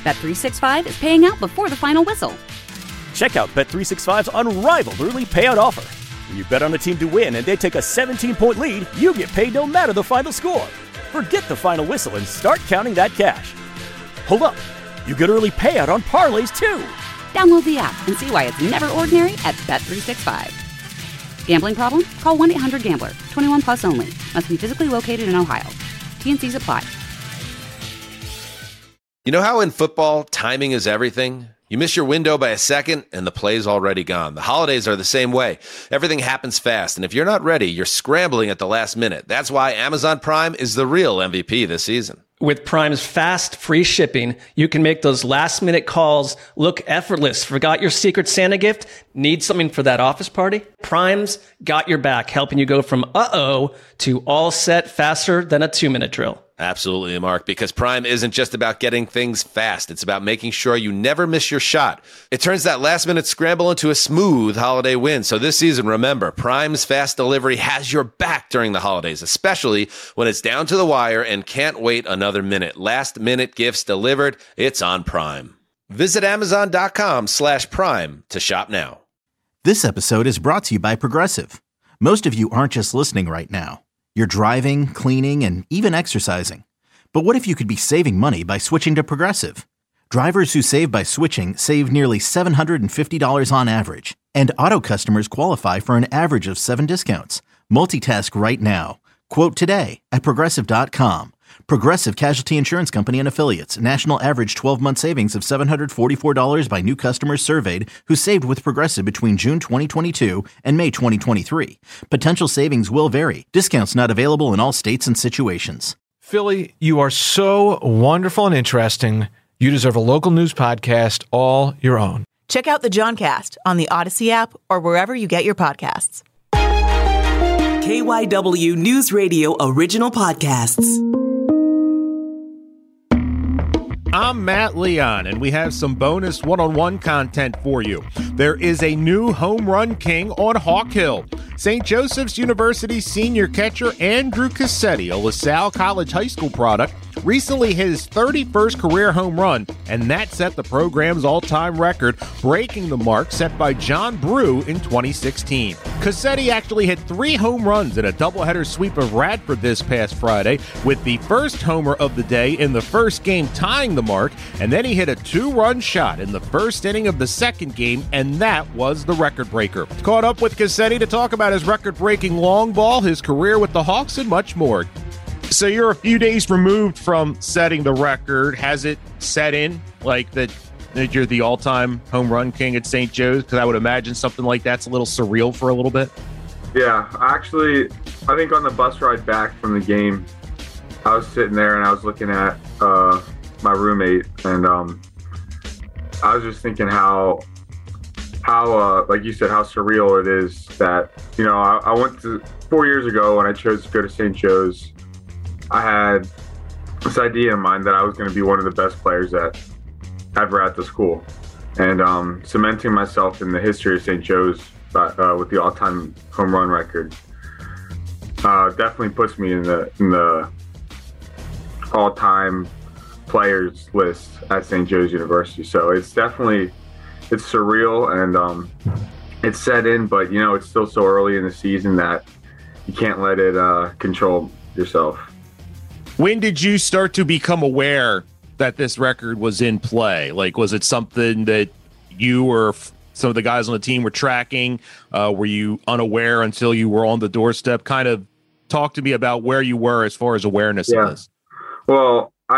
Bet365 is paying out before the final whistle. Check out Bet365's unrivaled early payout offer. When you bet on a team to win and they take a 17-point lead, you get paid no matter the final score. Forget the final whistle and start counting that cash. Hold up. You get early payout on parlays, too. Download the app and see why it's never ordinary at Bet365. Gambling problem? Call 1-800-GAMBLER. 21 plus only. Must be physically located in Ohio. T&Cs apply. You know how in football, timing is everything? You miss your window by a second, and the play's already gone. The holidays are the same way. Everything happens fast, and if you're not ready, you're scrambling at the last minute. That's why Amazon Prime is the real MVP this season. With Prime's fast, free shipping, you can make those last-minute calls look effortless. Forgot your Secret Santa gift? Need something for that office party? Prime's got your back, helping you go from uh-oh to all set faster than a 2-minute drill. Absolutely, Mark, because Prime isn't just about getting things fast. It's about making sure you never miss your shot. It turns that last-minute scramble into a smooth holiday win. So this season, remember, Prime's fast delivery has your back during the holidays, especially when it's down to the wire and can't wait another minute. Last-minute gifts delivered, it's on Prime. Visit Amazon.com/Prime to shop now. This episode is brought to you by Progressive. Most of you aren't just listening right now. You're driving, cleaning, and even exercising. But what if you could be saving money by switching to Progressive? Drivers who save by switching save nearly $750 on average. And auto customers qualify for an average of 7 discounts. Multitask right now. Quote today at Progressive.com. Progressive Casualty Insurance Company and Affiliates. National average 12-month savings of $744 by new customers surveyed who saved with Progressive between June 2022 and May 2023. Potential savings will vary. Discounts not available in all states and situations. Philly, you are so wonderful and interesting. You deserve a local news podcast all your own. Check out the Johncast on the Odyssey app or wherever you get your podcasts. KYW News Radio original podcasts. I'm Matt Leon, and we have some bonus one-on-one content for you. There is a new home run king on Hawk Hill. St. Joseph's University senior catcher Andrew Cassetti, a LaSalle College High School product, recently hit his 31st career home run, and that set the program's all-time record, breaking the mark set by John Brew in 2016. Cassetti actually hit 3 home runs in a doubleheader sweep of Radford this past Friday, with the first homer of the day in the first game tying the mark, and then he hit a 2-run shot in the first inning of the second game, and that was the record breaker. Caught up with Cassetti to talk about his record-breaking long ball, his career with the Hawks, and much more. So you're a few days removed from setting the record. Has it set in, like that you're the all-time home run king at St. Joe's? Because I would imagine something like that's a little surreal for a little bit. Yeah, actually, I think on the bus ride back from the game, I was sitting there and I was looking at my roommate, and I was just thinking how like you said, how surreal it is that, you know, I went to 4 years ago when I chose to go to St. Joe's. I had this idea in mind that I was going to be one of the best players ever at the school, and cementing myself in the history of St. Joe's with the all-time home run record definitely puts me in the all-time players list at St. Joe's University. So it's surreal, and it's set in, but you know, it's still so early in the season that you can't let it control yourself. When did you start to become aware that this record was in play? Like, was it something that you or some of the guys on the team were tracking? Were you unaware until you were on the doorstep? Kind of talk to me about where you were as far as awareness of this. Well, I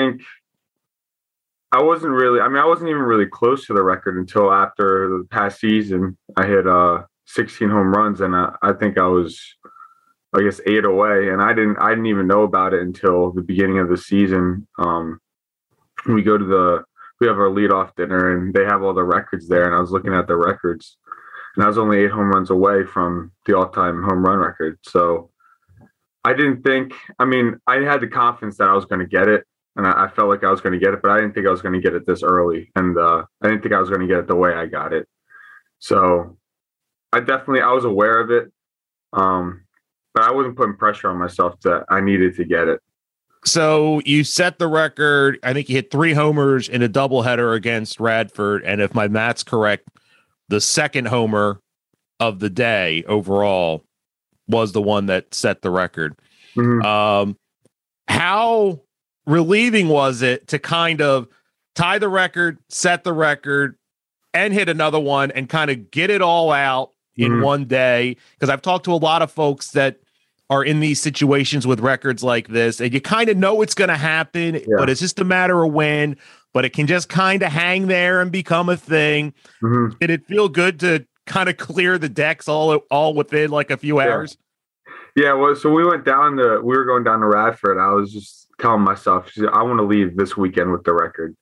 wasn't even really close to the record until after the past season. I hit 16 home runs, and I think I was, 8 away, and I didn't even know about it until the beginning of the season. We have our leadoff dinner, and they have all the records there, and I was looking at the records, and I was only 8 home runs away from the all-time home run record. So I had the confidence that I was going to get it, and I felt like I was going to get it, but I didn't think I was going to get it this early, and I didn't think I was going to get it the way I got it. So I was aware of it, but I wasn't putting pressure on myself that I needed to get it. So you set the record. I think you hit 3 homers in a doubleheader against Radford. And if my math's correct, the second homer of the day overall was the one that set the record. Mm-hmm. How relieving was it to kind of tie the record, set the record, and hit another one and kind of get it all out in one day? Because I've talked to a lot of folks that are in these situations with records like this, and you kind of know it's going to happen, but it's just a matter of when. But it can just kind of hang there and become a thing. Mm-hmm. Did it feel good to kind of clear the decks all within like a few hours? Yeah, well, so we were going down to Radford. I was just telling myself, I want to leave this weekend with the record.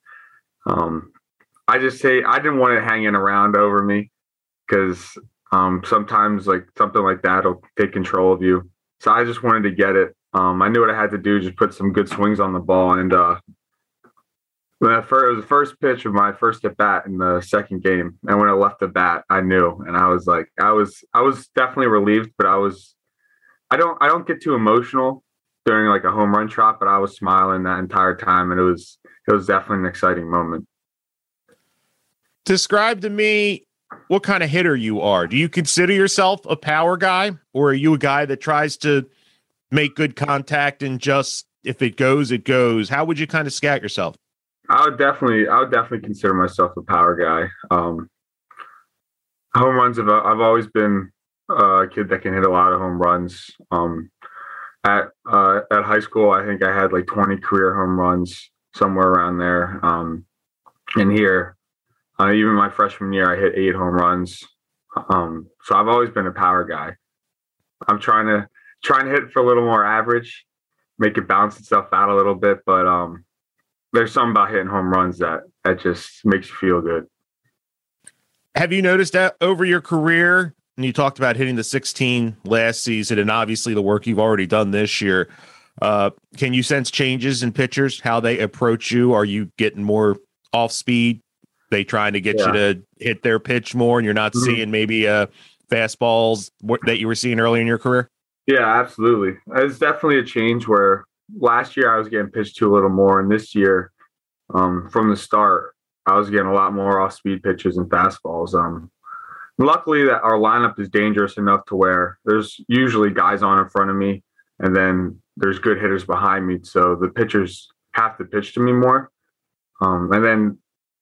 I didn't want it hanging around over me because sometimes like something like that will take control of you. So I just wanted to get it. I knew what I had to do, just put some good swings on the ball. And it was the first pitch of my first at bat in the second game. And when I left the bat, I knew. And I was like, I was definitely relieved, but I don't get too emotional during like a home run trot, but I was smiling that entire time. And it was definitely an exciting moment. Describe to me what kind of hitter you are. Do you consider yourself a power guy, or are you a guy that tries to make good contact and just, if it goes, it goes? How would you kind of scout yourself? I would definitely consider myself a power guy. Home runs, I've always been a kid that can hit a lot of home runs. At high school, I think I had like 20 career home runs, somewhere around there. And here, even my freshman year, I hit 8 home runs. So I've always been a power guy. I'm trying to hit for a little more average, make it balance itself out a little bit. But there's something about hitting home runs that just makes you feel good. Have you noticed that over your career? And you talked about hitting the 16 last season, and obviously the work you've already done this year. Can you sense changes in pitchers, how they approach you? Are you getting more off speed? They trying to get you to hit their pitch more, and you're not seeing maybe fastballs that you were seeing early in your career? Yeah, absolutely. It's definitely a change where last year I was getting pitched to a little more, and this year, from the start, I was getting a lot more off-speed pitches and fastballs. Luckily, that our lineup is dangerous enough to where there's usually guys on in front of me, and then there's good hitters behind me, so the pitchers have to pitch to me more. And then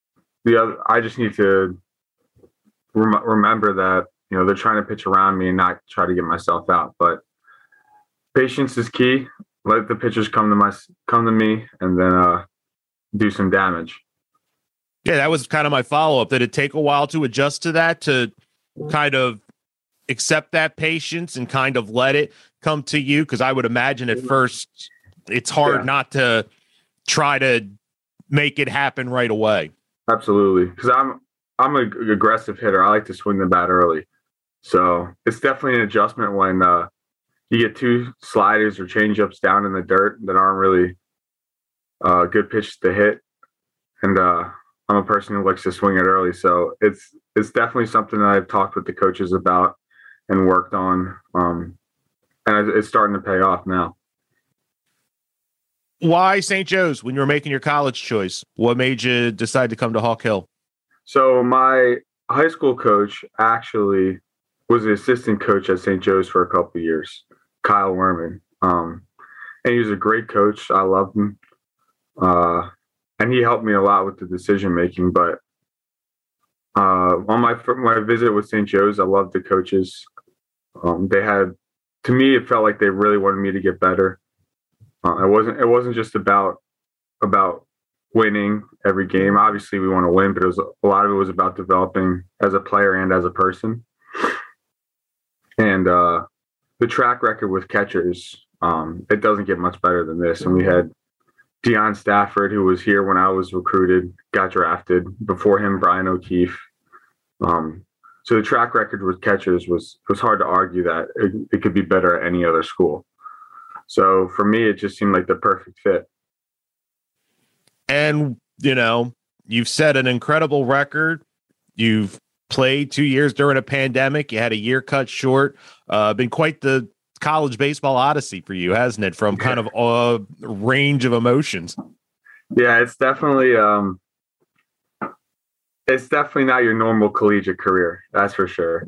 I just need to remember that, they're trying to pitch around me and not try to get myself out. But patience is key. Let the pitchers come to me, and then do some damage. Yeah, that was kind of my follow-up. Did it take a while to adjust to that, to kind of accept that patience and kind of let it come to you? Because I would imagine at first it's hard not to try to make it happen right away. Absolutely, because I'm an aggressive hitter. I like to swing the bat early, so it's definitely an adjustment when you get 2 sliders or changeups down in the dirt that aren't really good pitches to hit, and I'm a person who likes to swing it early, so it's definitely something that I've talked with the coaches about and worked on, and it's starting to pay off now. Why St. Joe's when you were making your college choice? What made you decide to come to Hawk Hill? So my high school coach actually was the assistant coach at St. Joe's for a couple of years, Kyle Werman. And he was a great coach. I loved him. And he helped me a lot with the decision making. But on my visit with St. Joe's, I loved the coaches. To me, it felt like they really wanted me to get better. It wasn't just about winning every game. Obviously, we want to win, but a lot of it was about developing as a player and as a person. And the track record with catchers, it doesn't get much better than this. And we had Deion Stafford, who was here when I was recruited, got drafted. Before him, Brian O'Keefe. So the track record with catchers it was hard to argue that it could be better at any other school. So for me, it just seemed like the perfect fit. And, you've set an incredible record. You've played 2 years during a pandemic. You had a year cut short. Been quite the college baseball odyssey for you, hasn't it? From kind of a range of emotions. Yeah, it's definitely not your normal collegiate career. That's for sure.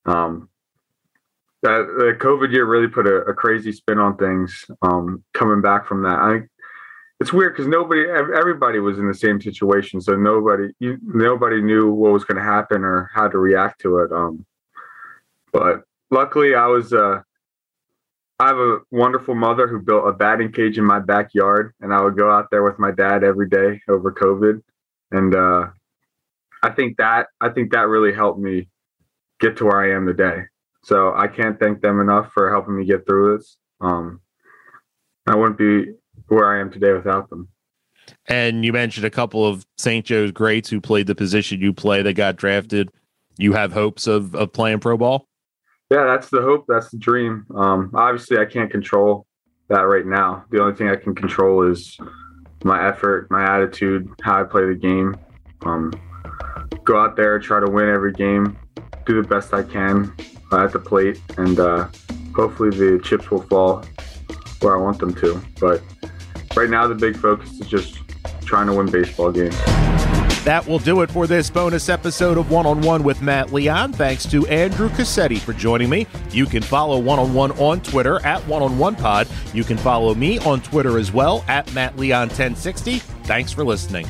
The COVID year really put a crazy spin on things. Coming back from that, it's weird because everybody was in the same situation, so nobody knew what was going to happen or how to react to it. But luckily, I have a wonderful mother who built a batting cage in my backyard, and I would go out there with my dad every day over COVID, and I think that really helped me get to where I am today. So I can't thank them enough for helping me get through this. I wouldn't be where I am today without them. And you mentioned a couple of St. Joe's greats who played the position you play that got drafted. You have hopes of playing pro ball? Yeah, that's the hope. That's the dream. Obviously, I can't control that right now. The only thing I can control is my effort, my attitude, how I play the game. Go out there, try to win every game, do the best I can at the plate, and hopefully the chips will fall where I want them to. But right now, the big focus is just trying to win baseball games. That will do it for this bonus episode of One-on-One with Matt Leon. Thanks to Andrew Cassetti for joining me. You can follow One-on-One on Twitter at OneOnOnePod. You can follow me on Twitter as well at MattLeon1060. Thanks for listening.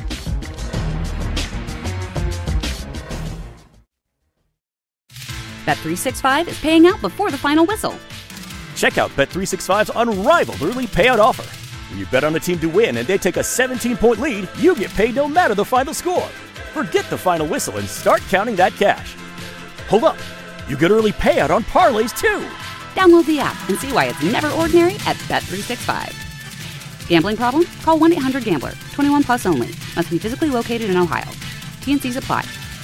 Bet365 is paying out before the final whistle. Check out Bet365's unrivaled early payout offer. When you bet on a team to win and they take a 17-point lead, you get paid no matter the final score. Forget the final whistle and start counting that cash. Hold up. You get early payout on parlays, too. Download the app and see why it's never ordinary at Bet365. Gambling problem? Call 1-800-GAMBLER. 21 plus only. Must be physically located in Ohio. T&Cs apply.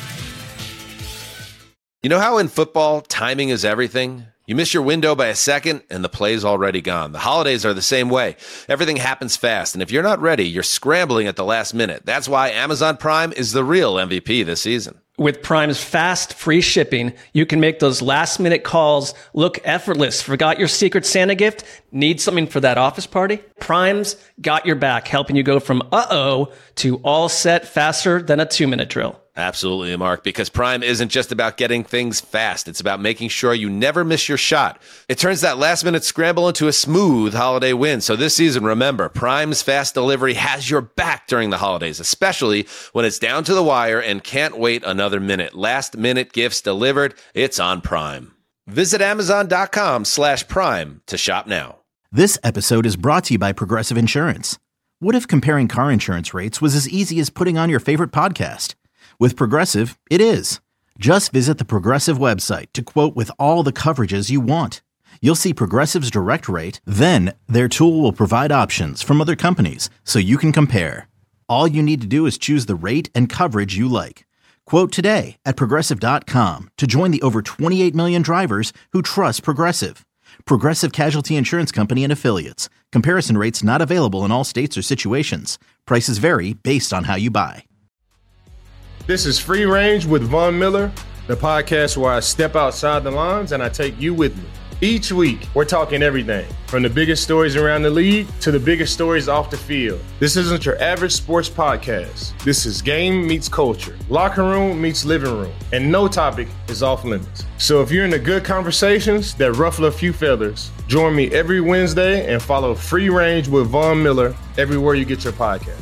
You know how in football, timing is everything? You miss your window by a second, and the play's already gone. The holidays are the same way. Everything happens fast, and if you're not ready, you're scrambling at the last minute. That's why Amazon Prime is the real MVP this season. With Prime's fast, free shipping, you can make those last-minute calls look effortless. Forgot your Secret Santa gift? Need something for that office party? Prime's got your back, helping you go from uh-oh to all set faster than a 2-minute drill. Absolutely, Mark, because Prime isn't just about getting things fast. It's about making sure you never miss your shot. It turns that last-minute scramble into a smooth holiday win. So this season, remember, Prime's fast delivery has your back during the holidays, especially when it's down to the wire and can't wait another minute. Last-minute gifts delivered. It's on Prime. Visit Amazon.com/Prime to shop now. This episode is brought to you by Progressive Insurance. What if comparing car insurance rates was as easy as putting on your favorite podcast? With Progressive, it is. Just visit the Progressive website to quote with all the coverages you want. You'll see Progressive's direct rate, then their tool will provide options from other companies so you can compare. All you need to do is choose the rate and coverage you like. Quote today at Progressive.com to join the over 28 million drivers who trust Progressive. Progressive Casualty Insurance Company and Affiliates. Comparison rates not available in all states or situations. Prices vary based on how you buy. This is Free Range with Von Miller, the podcast where I step outside the lines and I take you with me. Each week, we're talking everything from the biggest stories around the league to the biggest stories off the field. This isn't your average sports podcast. This is game meets culture, locker room meets living room, and no topic is off limits. So if you're into good conversations that ruffle a few feathers, join me every Wednesday and follow Free Range with Von Miller everywhere you get your podcast.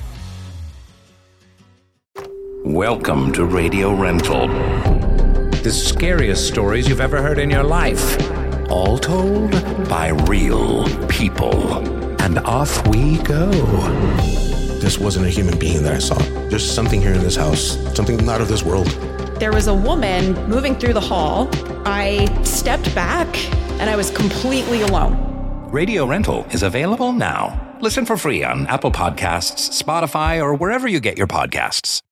Welcome to Radio Rental. The scariest stories you've ever heard in your life. All told by real people. And off we go. This wasn't a human being that I saw. There's something here in this house. Something not of this world. There was a woman moving through the hall. I stepped back and I was completely alone. Radio Rental is available now. Listen for free on Apple Podcasts, Spotify, or wherever you get your podcasts.